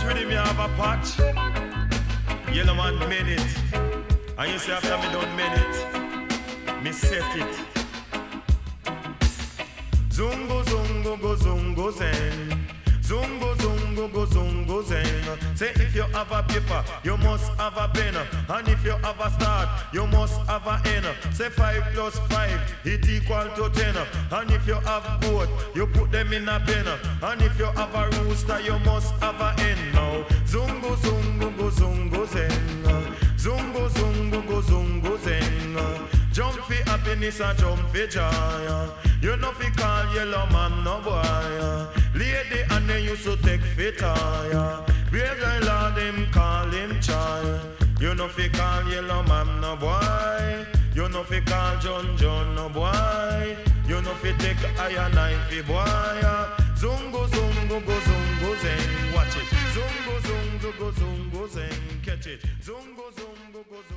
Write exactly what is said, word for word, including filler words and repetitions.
rhythm you have a patch. Yellow man made it. And you say after me done made it, me set it. Zungo zungo go zungo zen. Zungo zungo go zungo zen. Say if you have a paper, you must have a pen. And if you have a start, you must have a end. Say five plus five, it equal to ten. And if you have goat, you put them in a pen. And if you have a rooster, you must have a hen. Now zungo zungo go zungo zen. Zungo zungo go zungo zen. Jump for happiness and jump for joy. You know fi call yellow man no boy. Lady and they used to take fit tire. Brave guy lord him call him child. You know fi call yellow man no boy. You know fi call John John no boy. You know fi take iron knife fi boy. Zungo zungo go zungo zen. Watch it. Zungo zungo go zungo zen. Catch it. Zungo zungo go zungo.